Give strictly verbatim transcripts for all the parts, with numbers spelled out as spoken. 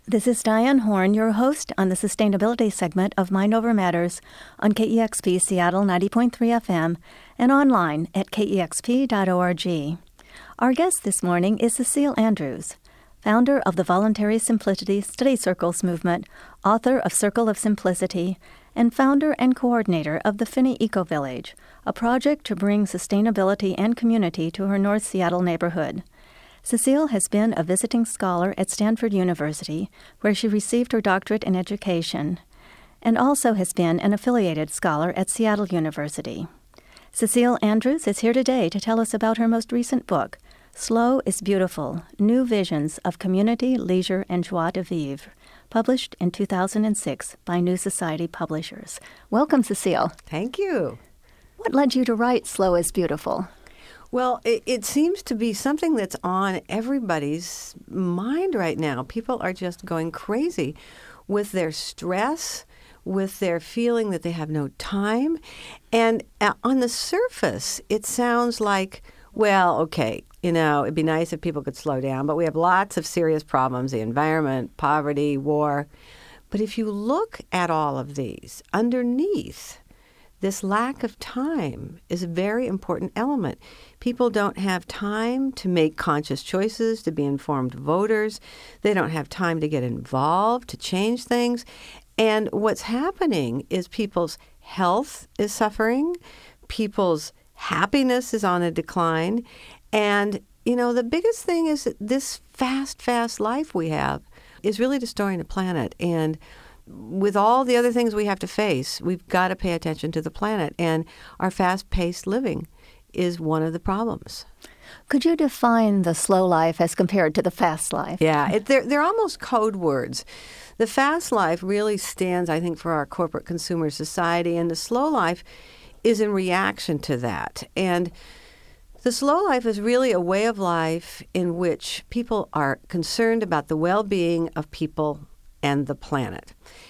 This is Diane Horn, your host on the sustainability segment of Mind Over Matters on K E X P Seattle ninety point three F M and online at K E X P dot org. Our guest this morning is Cecile Andrews, founder of the Voluntary Simplicity Study Circles movement, author of Circle of Simplicity, and founder and coordinator of the Finney Eco Village, a project to bring sustainability and community to her North Seattle neighborhood. Cecile has been a visiting scholar at Stanford University, where she received her doctorate in education, and also has been an affiliated scholar at Seattle University. Cecile Andrews is here today to tell us about her most recent book, Slow is Beautiful, New Visions of Community, Leisure, and Joie de Vivre, published in two thousand six by New Society Publishers. Welcome, Cecile. Thank you. What led you to write Slow is Beautiful? Well, it, it seems to be something that's on everybody's mind right now. People are just going crazy with their stress, with their feeling that they have no time. And uh, on the surface, it sounds like, well, okay, you know, it'd be nice if people could slow down, but we have lots of serious problems, the environment, poverty, war. But if you look at all of these, underneath, this lack of time is a very important element. People don't have time to make conscious choices, to be informed voters. They don't have time to get involved, to change things. And what's happening is people's health is suffering, people's happiness is on a decline. And, you know, the biggest thing is that this fast, fast life we have is really destroying the planet. And with all the other things we have to face, we've got to pay attention to the planet. And our fast-paced living is one of the problems. Could you define the slow life as compared to the fast life? Yeah, it, they're, they're almost code words. The fast life really stands, I think, for our corporate consumer society, and the slow life is in reaction to that. And the slow life is really a way of life in which people are concerned about the well-being of people and the planet.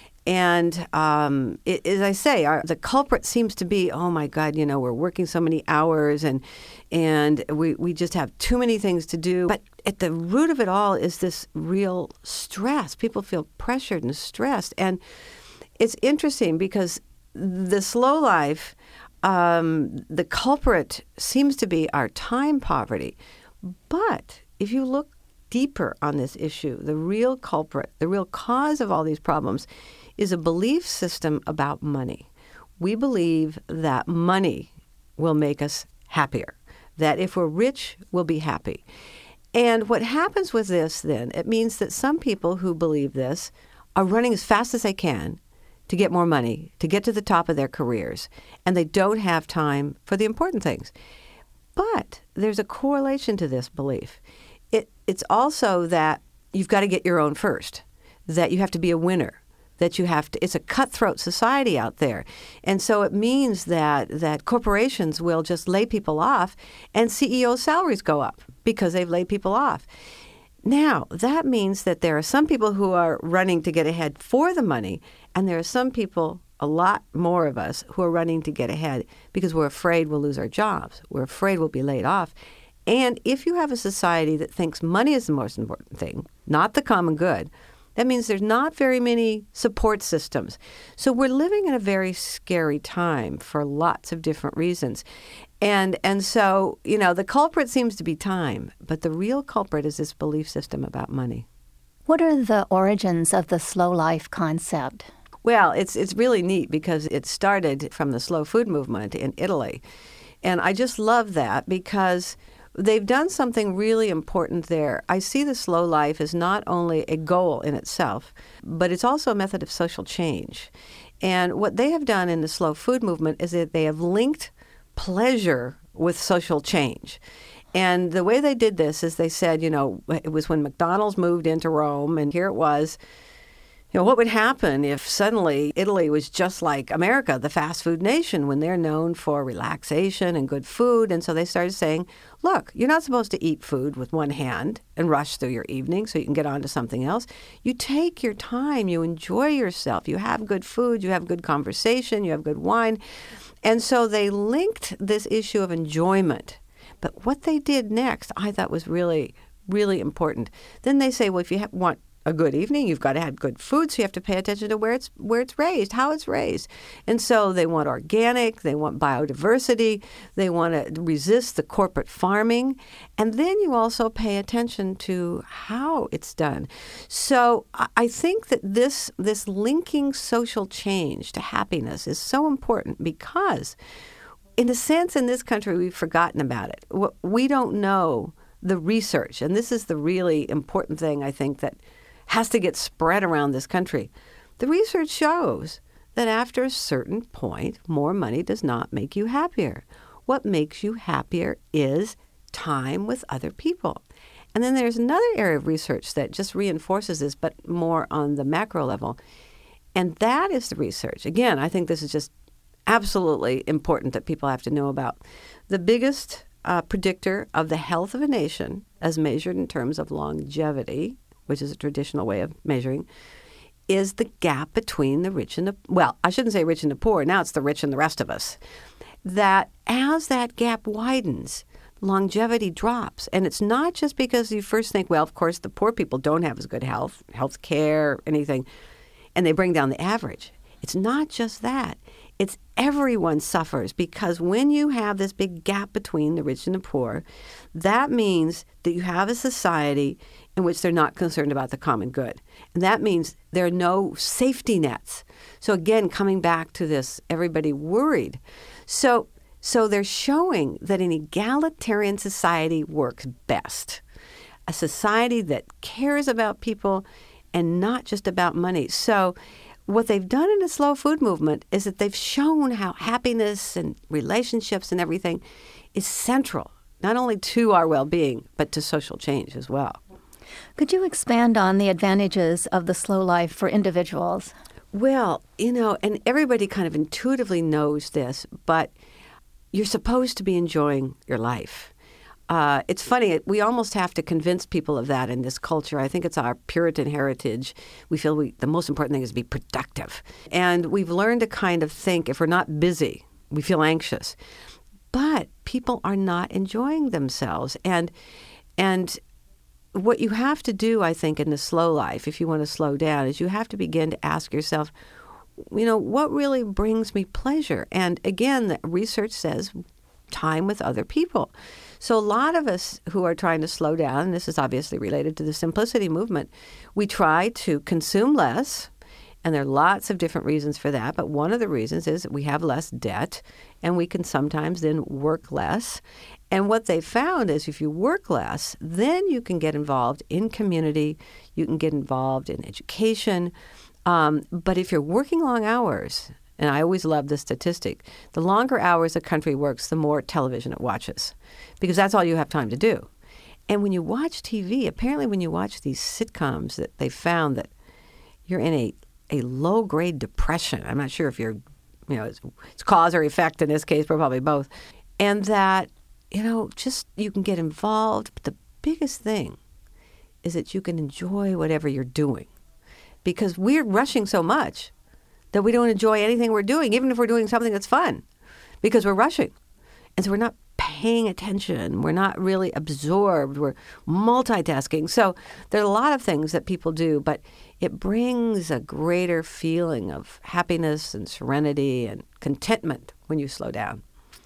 And um, it, as I say, our, the culprit seems to be, oh my God, you know, we're working so many hours and and we, we just have too many things to do. But at the root of it all is this real stress. People feel pressured and stressed. And it's interesting because the slow life, um, the culprit seems to be our time poverty. But if you look deeper on this issue, the real culprit, the real cause of all these problems is a belief system about money. We believe that money will make us happier, that if we're rich, we'll be happy. And what happens with this then, it means that some people who believe this are running as fast as they can to get more money, to get to the top of their careers, and they don't have time for the important things. But there's a correlation to this belief. It, it's also that you've got to get your own first, that you have to be a winner, that you have to, it's a cutthroat society out there. And so it means that, that corporations will just lay people off and C E O salaries go up because they've laid people off. Now, that means that there are some people who are running to get ahead for the money, and there are some people, a lot more of us, who are running to get ahead because we're afraid we'll lose our jobs. We're afraid we'll be laid off. And if you have a society that thinks money is the most important thing, not the common good, that means there's not very many support systems. So we're living in a very scary time for lots of different reasons. And and so, you know, the culprit seems to be time, but the real culprit is this belief system about money. What are the origins of the slow life concept? Well, it's it's really neat because it started from the slow food movement in Italy. And I just love that because they've done something really important there. I see the slow life as not only a goal in itself, but it's also a method of social change. And what they have done in the slow food movement is that they have linked pleasure with social change. And the way they did this is they said, you know, it was when McDonald's moved into Rome, and here it was. You know, what would happen if suddenly Italy was just like America, the fast food nation, when they're known for relaxation and good food? And so they started saying, look, you're not supposed to eat food with one hand and rush through your evening so you can get on to something else. You take your time, you enjoy yourself, you have good food, you have good conversation, you have good wine. And so they linked this issue of enjoyment. But what they did next, I thought was really, really important. Then they say, well, if you ha- want a good evening. You've got to have good food, so you have to pay attention to where it's where it's raised, how it's raised. And so they want organic, they want biodiversity, they want to resist the corporate farming. And then you also pay attention to how it's done. So I think that this this linking social change to happiness is so important because in a sense, in this country, we've forgotten about it. We don't know the research, and this is the really important thing, I think, that has to get spread around this country. The research shows that after a certain point, more money does not make you happier. What makes you happier is time with other people. And then there's another area of research that just reinforces this, but more on the macro level, and that is the research. Again, I think this is just absolutely important that people have to know about. The biggest uh, predictor of the health of a nation, as measured in terms of longevity, which is a traditional way of measuring, is the gap between the rich and the, well, I shouldn't say rich and the poor. Now it's the rich and the rest of us. That as that gap widens, longevity drops. And it's not just because you first think, well, of course, the poor people don't have as good health, health care, anything, and they bring down the average. It's not just that. It's everyone suffers because when you have this big gap between the rich and the poor, that means that you have a society in which they're not concerned about the common good. And that means there are no safety nets. So again, coming back to this, everybody worried. So, so they're showing that an egalitarian society works best. A society that cares about people and not just about money. So what they've done in the slow food movement is that they've shown how happiness and relationships and everything is central, not only to our well-being, but to social change as well. Could you expand on the advantages of the slow life for individuals? Well, you know, and everybody kind of intuitively knows this, but you're supposed to be enjoying your life. Uh, it's funny, we almost have to convince people of that in this culture. I think it's our Puritan heritage. We feel we, the most important thing is to be productive. And we've learned to kind of think if we're not busy, we feel anxious. But people are not enjoying themselves. And and what you have to do, I think, in the slow life, if you want to slow down, is you have to begin to ask yourself, you know, what really brings me pleasure? And again, the research says time with other people. So a lot of us who are trying to slow down, and this is obviously related to the simplicity movement, we try to consume less, and there are lots of different reasons for that. But one of the reasons is that we have less debt, and we can sometimes then work less. And what they found is if you work less, then you can get involved in community, you can get involved in education. Um, but if you're working long hours, and I always love this statistic, the longer hours a country works, the more television it watches, because that's all you have time to do. And when you watch T V, apparently when you watch these sitcoms, that they found that you're in a, a low-grade depression. I'm not sure if you're, you know, it's, it's cause or effect in this case, but probably both. And that, you know, just you can get involved. But the biggest thing is that you can enjoy whatever you're doing, because we're rushing so much that we don't enjoy anything we're doing, even if we're doing something that's fun, because we're rushing. And so we're not paying attention. We're not really absorbed. We're multitasking. So there are a lot of things that people do, but it brings a greater feeling of happiness and serenity and contentment when you slow down.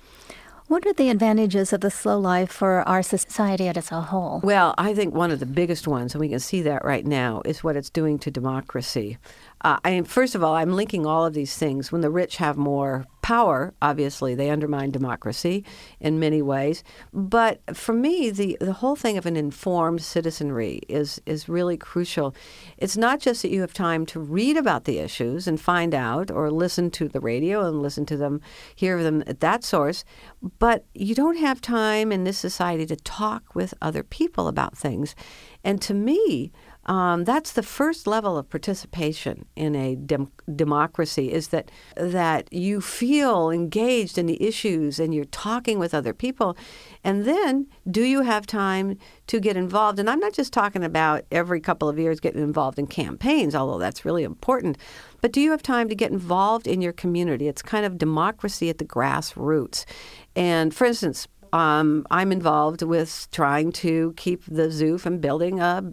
What are the advantages of the slow life for our society as a whole? Well, I think one of the biggest ones, and we can see that right now, is what it's doing to democracy. Uh, I mean, first of all, I'm linking all of these things. When the rich have more power, obviously, they undermine democracy in many ways. But for me, the, the whole thing of an informed citizenry is, is really crucial. It's not just that you have time to read about the issues and find out, or listen to the radio and listen to them, hear them at that source, but you don't have time in this society to talk with other people about things. And to me, Um, that's the first level of participation in a dem- democracy, is that that you feel engaged in the issues and you're talking with other people. And then, do you have time to get involved? And I'm not just talking about every couple of years getting involved in campaigns, although that's really important. But do you have time to get involved in your community? It's kind of democracy at the grassroots. And for instance, um, I'm involved with trying to keep the zoo from building a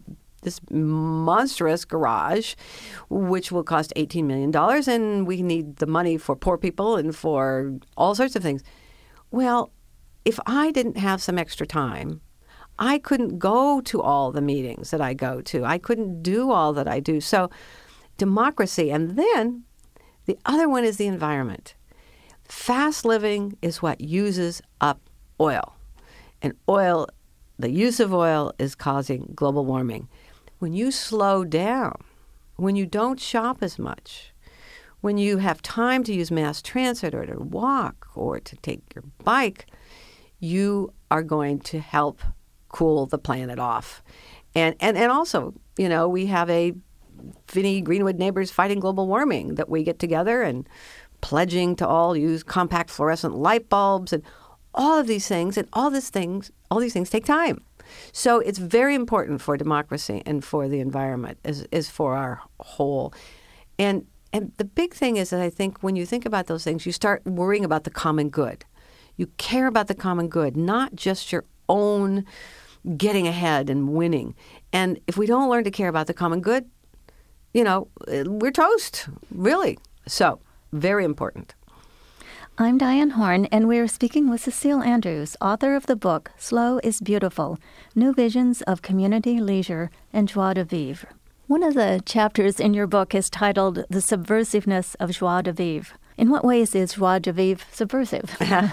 this monstrous garage, which will cost eighteen million dollars, and we need the money for poor people and for all sorts of things. Well, if I didn't have some extra time, I couldn't go to all the meetings that I go to. I couldn't do all that I do. So democracy. And then the other one is the environment. Fast living is what uses up oil. And oil, the use of oil is causing global warming. When you slow down, when you don't shop as much, when you have time to use mass transit or to walk or to take your bike, you are going to help cool the planet off. And, and, and also, you know, we have a Finney Greenwood Neighbors Fighting Global Warming that we get together and pledging to all use compact fluorescent light bulbs and all of these things. And all these things, all these things take time. So it's very important for democracy and for the environment as, as for our whole. And and the big thing is that I think when you think about those things, you start worrying about the common good. You care about the common good, not just your own getting ahead and winning. And if we don't learn to care about the common good, you know, we're toast, really. So, very important. I'm Diane Horn, and we're speaking with Cecile Andrews, author of the book, Slow is Beautiful, New Visions of Community, Leisure, and Joie de Vivre. One of the chapters in your book is titled The Subversiveness of Joie de Vivre. In what ways is joie de vivre subversive?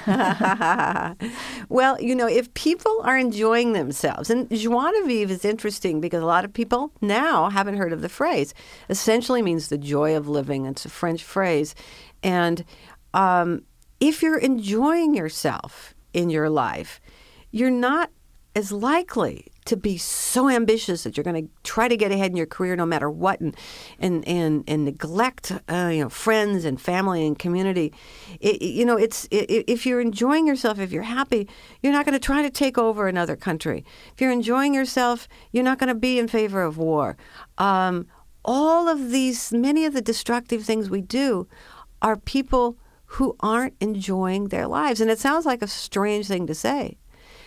Well, you know, if people are enjoying themselves, and joie de vivre is interesting because a lot of people now haven't heard of the phrase. Essentially means the joy of living. It's a French phrase. And um, if you're enjoying yourself in your life, you're not as likely to be so ambitious that you're going to try to get ahead in your career no matter what, and and and, and neglect uh, you know friends and family and community. It, you know, it's it, if you're enjoying yourself, if you're happy, you're not going to try to take over another country. If you're enjoying yourself, you're not going to be in favor of war. Um, all of these, many of the destructive things we do, are people who aren't enjoying their lives, and it sounds like a strange thing to say.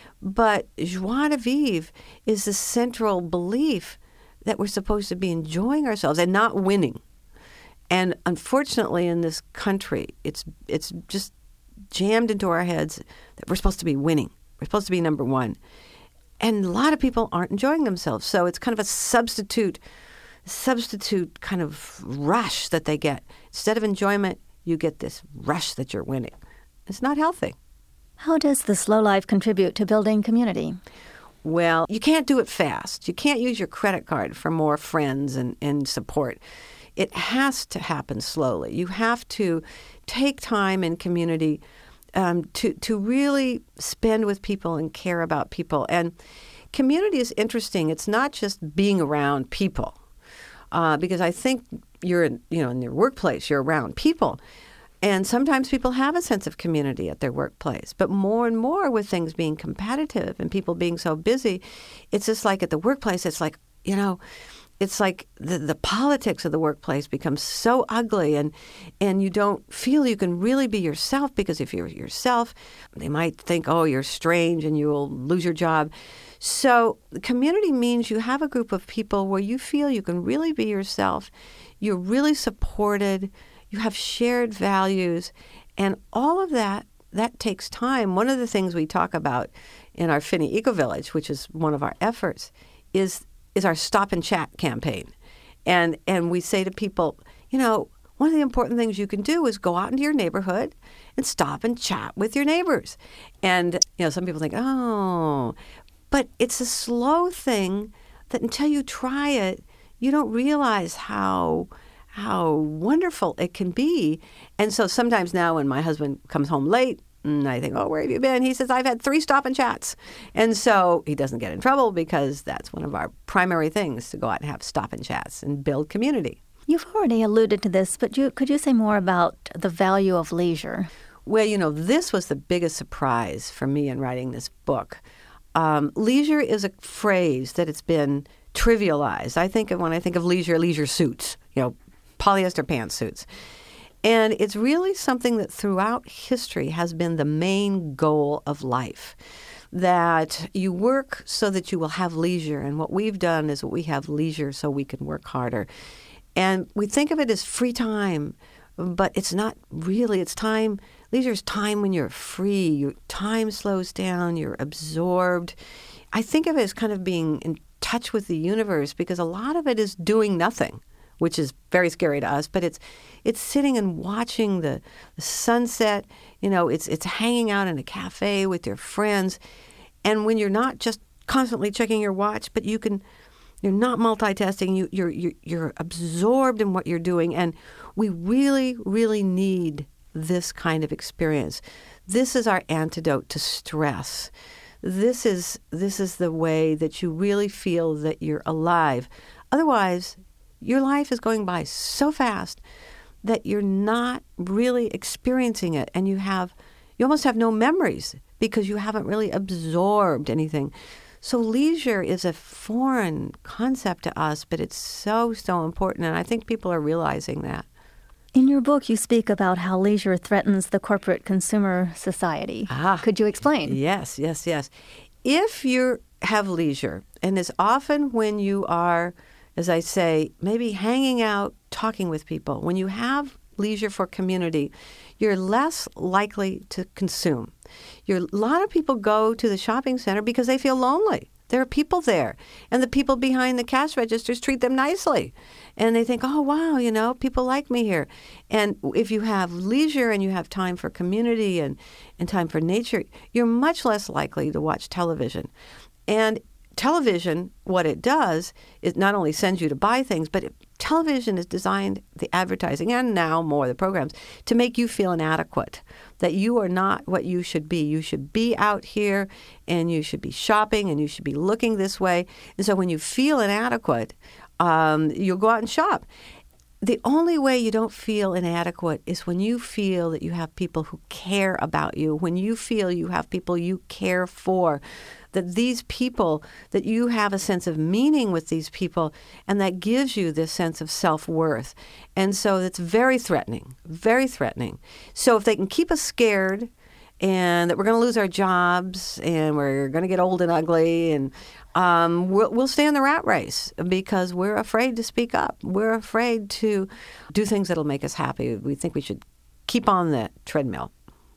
But joie de vivre is the central belief that we're supposed to be enjoying ourselves and not winning. And unfortunately, in this country, it's it's just jammed into our heads that we're supposed to be winning. We're supposed to be number one. And a lot of people aren't enjoying themselves. So it's kind of a substitute, substitute kind of rush that they get. Instead of enjoyment, you get this rush that you're winning. It's not healthy. How does the slow life contribute to building community? Well, you can't do it fast. You can't use your credit card for more friends and, and support. It has to happen slowly. You have to take time in community um, to, to really spend with people and care about people. And community is interesting. It's not just being around people, uh, because I think you're in, you know, in your workplace, you're around people. And sometimes people have a sense of community at their workplace. But more and more with things being competitive and people being so busy, it's just like at the workplace, it's like, you know, it's like the, the politics of the workplace becomes so ugly, and and you don't feel you can really be yourself, because if you're yourself, they might think, oh, you're strange and you'll lose your job. So community means you have a group of people where you feel you can really be yourself. You're really supported. You have shared values, and all of that, that takes time. One of the things we talk about in our Finney Eco Village, which is one of our efforts, is is our Stop and Chat campaign. And and we say to people, you know, one of the important things you can do is go out into your neighborhood and stop and chat with your neighbors. And, you know, some people think, oh, but it's a slow thing that until you try it, you don't realize how how wonderful it can be. And so sometimes now when my husband comes home late, and I think, oh, where have you been? He says, I've had three stop and chats. And so he doesn't get in trouble, because that's one of our primary things, to go out and have stop and chats and build community. You've already alluded to this, but you, could you say more about the value of leisure? Well, you know, this was the biggest surprise for me in writing this book. Um, leisure is a phrase that it's been trivialized. I think of, when I think of leisure, leisure suits, you know, polyester pantsuits. And it's really something that throughout history has been the main goal of life. that you work so that you will have leisure. And what we've done is we have leisure so we can work harder. And we think of it as free time, but it's not really. It's time. Leisure is time when you're free. Your time slows down. You're absorbed. I think of it as kind of being in touch with the universe, because a lot of it is doing nothing, which is very scary to us. But it's it's sitting and watching the, the sunset. You know, it's it's hanging out in a cafe with your friends. And when you're not just constantly checking your watch, but you can, you're not multitasking. You you're you're, you're absorbed in what you're doing. And we really, really need this kind of experience. This is our antidote to stress. This is this is the way that you really feel that you're alive. Otherwise, your life is going by so fast that you're not really experiencing it, and you have you almost have no memories because you haven't really absorbed anything. So leisure is a foreign concept to us, but it's so, so important, and I think people are realizing that. In your book, you speak about how leisure threatens the corporate consumer society. Ah, Could you explain? Yes, yes, yes. If you have leisure, and it's often when you are, as I say, maybe hanging out, talking with people, when you have leisure for community, you're less likely to consume. You're, a lot of people go to the shopping center because they feel lonely. There are people there, and the people behind the cash registers treat them nicely. And they think, oh, wow, you know, people like me here. And if you have leisure and you have time for community and, and time for nature, you're much less likely to watch television. And television, what it does is not only sends you to buy things, but it, television is designed, the advertising, and now more the programs, to make you feel inadequate, that you are not what you should be. You should be out here, and you should be shopping, and you should be looking this way. And so when you feel inadequate, um, you'll go out and shop. The only way you don't feel inadequate is when you feel that you have people who care about you, when you feel you have people you care for, that these people, that you have a sense of meaning with these people, and that gives you this sense of self-worth. And so it's very threatening, very threatening. So if they can keep us scared and that we're going to lose our jobs and we're going to get old and ugly, and um, we'll, we'll stay in the rat race because we're afraid to speak up. We're afraid to do things that'll make us happy. We think we should keep on the treadmill.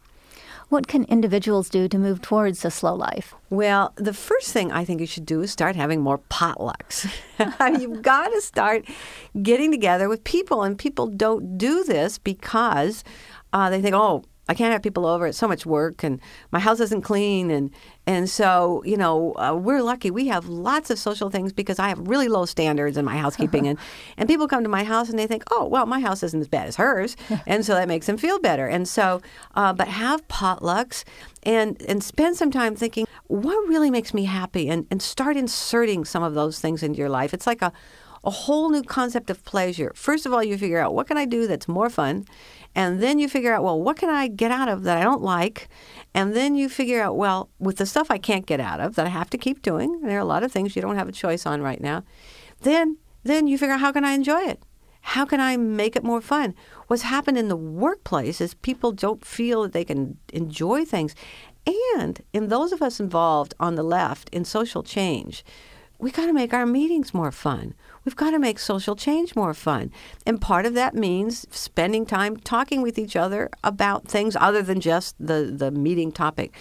What can individuals do to move towards a slow life? Well, the first thing I think you should do is start having more potlucks. You've got to start getting together with people, and people don't do this because uh, they think, oh, I can't have people over. It's so much work, and my house isn't clean. And and so, you know, uh, we're lucky. We have lots of social things because I have really low standards in my housekeeping. and, and people come to my house and they think, oh, well, my house isn't as bad as hers. And so that makes them feel better. And so, uh, but have potlucks and, and spend some time thinking, what really makes me happy? And, and start inserting some of those things into your life. It's like a a whole new concept of pleasure. First of all, you figure out, what can I do that's more fun? And then you figure out, well, what can I get out of that I don't like? And then you figure out, well, with the stuff I can't get out of that I have to keep doing, there are a lot of things you don't have a choice on right now, then then you figure out, how can I enjoy it? How can I make it more fun? What's happened in the workplace is people don't feel that they can enjoy things. And in those of us involved on the left in social change, we got to make our meetings more fun. We've got to make social change more fun. And part of that means spending time talking with each other about things other than just the, the meeting topic.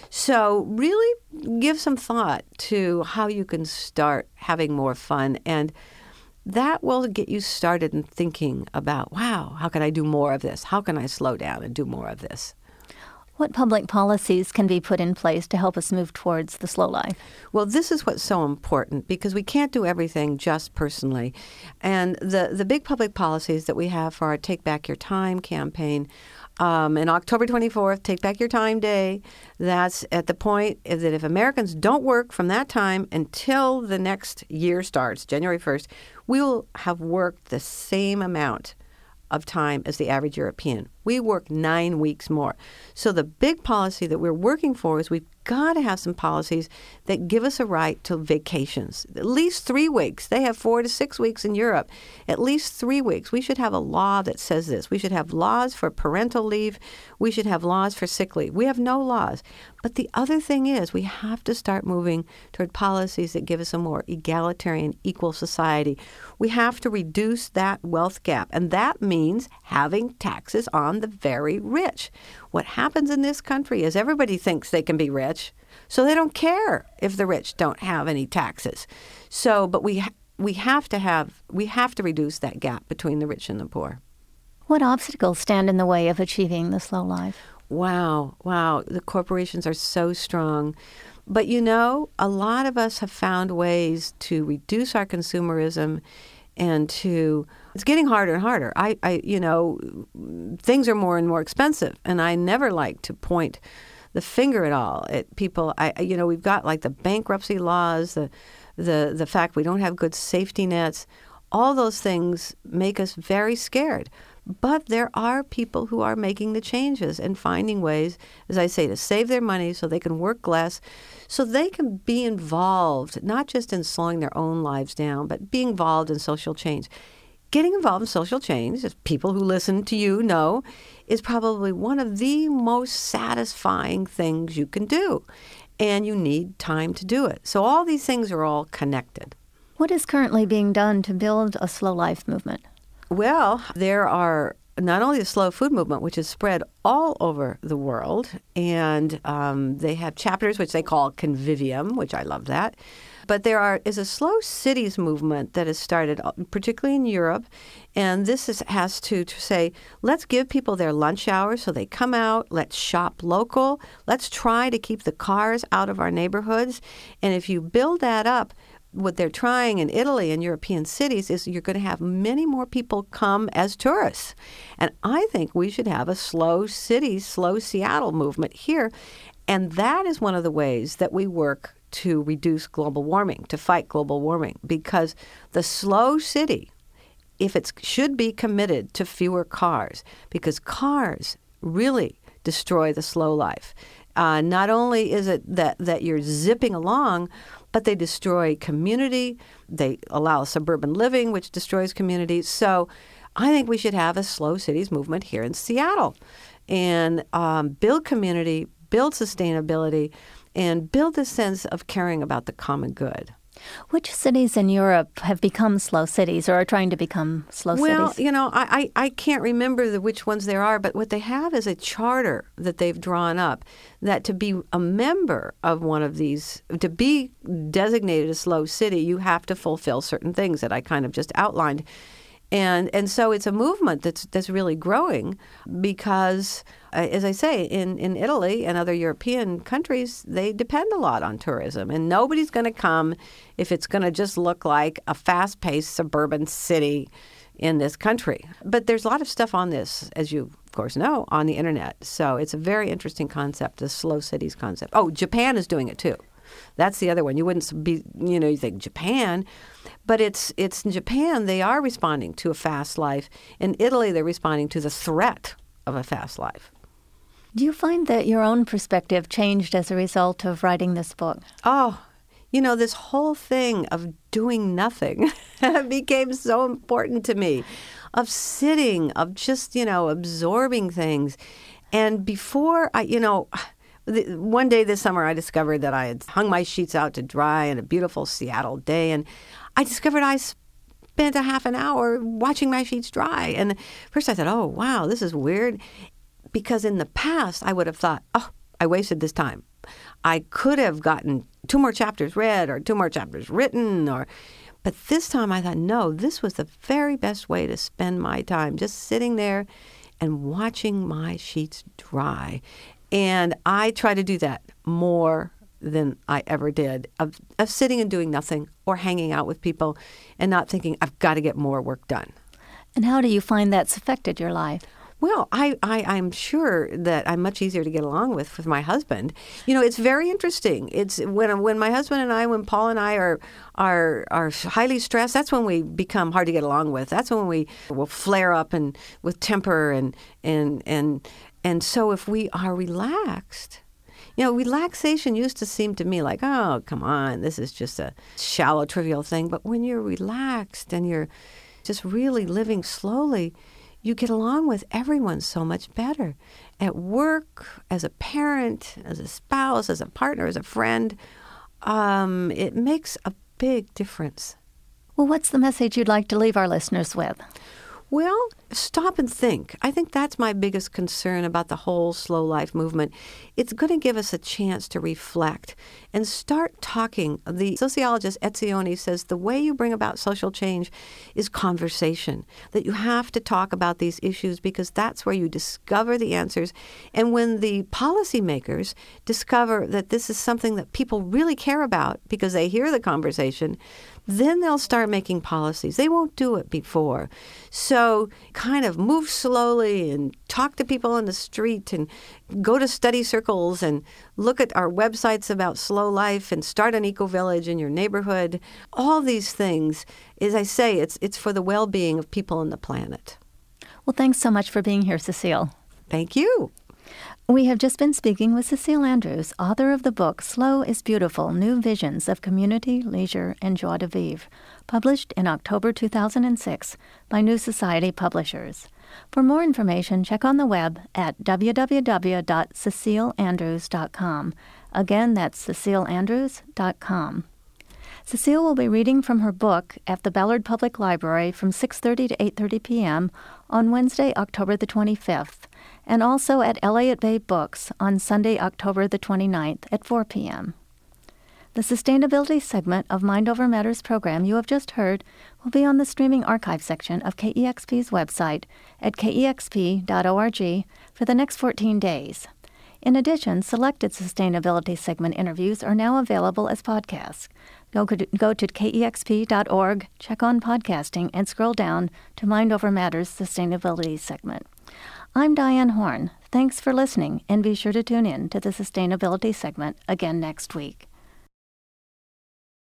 So really give some thought to how you can start having more fun. And that will get you started in thinking about, wow, how can I do more of this? How can I slow down and do more of this? What public policies can be put in place to help us move towards the slow life? Well, this is what's so important because we can't do everything just personally. And the, the big public policies that we have for our Take Back Your Time campaign, um, in October twenty-fourth, Take Back Your Time Day, that's at the point that if Americans don't work from that time until the next year starts, January first, we will have worked the same amount of time as the average European. We We work nine weeks more. So the big policy that we're working for is we've got to have some policies that give us a right to vacations. At least three weeks. They have four to six weeks in Europe. At least three weeks. We should have a law that says this. We should have laws for parental leave. We should have laws for sick leave. We have no laws. But the other thing is we have to start moving toward policies that give us a more egalitarian, equal society. We have to reduce that wealth gap. And that means having taxes on the very rich. What happens in this country is everybody thinks they can be rich, so they don't care if the rich don't have any taxes. So, but we we have to have we have to reduce that gap between the rich and the poor. What obstacles stand in the way of achieving the slow life? Wow, wow. The corporations are so strong. But, you know, a lot of us have found ways to reduce our consumerism and to, it's getting harder and harder. I, I, you know, things are more and more expensive. And I never like to point the finger at all at people. I, you know, we've got like the bankruptcy laws, the, the, the fact we don't have good safety nets. All those things make us very scared. But there are people who are making the changes and finding ways, as I say, to save their money so they can work less, so they can be involved, not just in slowing their own lives down, but be involved in social change. Getting involved in social change, as people who listen to you know, is probably one of the most satisfying things you can do. And you need time to do it. So all these things are all connected. What is currently being done to build a slow life movement? Well, there are not only the slow food movement, which is spread all over the world, and um, they have chapters which they call Convivium, which I love that. But there are is a slow cities movement that has started, particularly in Europe, and this is, has to, to say, let's give people their lunch hours so they come out, let's shop local, let's try to keep the cars out of our neighborhoods. And if you build that up, what they're trying in Italy and European cities is you're going to have many more people come as tourists. And I think we should have a slow cities, slow Seattle movement here. And that is one of the ways that we work to reduce global warming, to fight global warming, because the slow city, if it should be committed to fewer cars, because cars really destroy the slow life. Uh, not only is it that, that you're zipping along, but they destroy community. They allow suburban living, which destroys community. So I think we should have a slow cities movement here in Seattle and um, build community, build sustainability, and build a sense of caring about the common good. Which cities in Europe have become slow cities or are trying to become slow well, cities? Well, you know, I, I, I can't remember the, which ones there are, but what they have is a charter that they've drawn up that to be a member of one of these, to be designated a slow city, you have to fulfill certain things that I kind of just outlined. And and so it's a movement that's that's really growing because, uh, as I say, in, in Italy and other European countries, they depend a lot on tourism. And nobody's going to come if it's going to just look like a fast-paced suburban city in this country. But there's a lot of stuff on this, as you, of course, know, on the Internet. So it's a very interesting concept, the slow cities concept. Oh, Japan is doing it too. That's the other one. You wouldn't be, you know, you think Japan, but it's it's in Japan, they are responding to a fast life. In Italy, they're responding to the threat of a fast life. Do you find that your own perspective changed as a result of writing this book? Oh, you know, this whole thing of doing nothing became so important to me, of sitting, of just, you know, absorbing things. And before I, you know... One day this summer, I discovered that I had hung my sheets out to dry on a beautiful Seattle day, and I discovered I spent a half an hour watching my sheets dry. And first I thought, oh, wow, this is weird, because in the past, I would have thought, oh, I wasted this time. I could have gotten two more chapters read or two more chapters written, or, but this time I thought, no, this was the very best way to spend my time, just sitting there and watching my sheets dry. And I try to do that more than I ever did, of, of sitting and doing nothing or hanging out with people and not thinking, I've got to get more work done. And how do you find that's affected your life? Well, I, I, I'm sure that I'm much easier to get along with with my husband. You know, it's very interesting. It's when when my husband and I, when Paul and I are are are highly stressed, that's when we become hard to get along with. That's when we will flare up and with temper and and and and so if we are relaxed. You know, relaxation used to seem to me like, oh, come on, this is just a shallow, trivial thing. But when you're relaxed and you're just really living slowly, you get along with everyone so much better. At work, as a parent, as a spouse, as a partner, as a friend, um, it makes a big difference. Well, what's the message you'd like to leave our listeners with? Well, stop and think. I think that's my biggest concern about the whole slow life movement. It's going to give us a chance to reflect and start talking. The sociologist Etzioni says the way you bring about social change is conversation, that you have to talk about these issues because that's where you discover the answers. And when the policymakers discover that this is something that people really care about because they hear the conversation, then they'll start making policies. They won't do it before. So kind of move slowly and talk to people in the street and go to study circles and look at our websites about slow life and start an eco-village in your neighborhood. All these things, as I say, it's it's for the well-being of people on the planet. Well, thanks so much for being here, Cecile. Thank you. We have just been speaking with Cecile Andrews, author of the book Slow is Beautiful, New Visions of Community, Leisure, and Joie de Vivre, published in October two thousand six by New Society Publishers. For more information, check on the web at w w w dot cecile andrews dot com. Again, that's cecile andrews dot com. Cecile will be reading from her book at the Ballard Public Library from six thirty to eight thirty p.m. on Wednesday, October the twenty-fifth, and also at Elliott Bay Books on Sunday, October the twenty-ninth at four p.m. The sustainability segment of Mind Over Matters program you have just heard will be on the streaming archive section of K E X P's website at k e x p dot org for the next fourteen days. In addition, selected sustainability segment interviews are now available as podcasts. Go, go to k e x p dot org, check on podcasting, and scroll down to Mind Over Matters sustainability segment. I'm Diane Horn. Thanks for listening, and be sure to tune in to the sustainability segment again next week.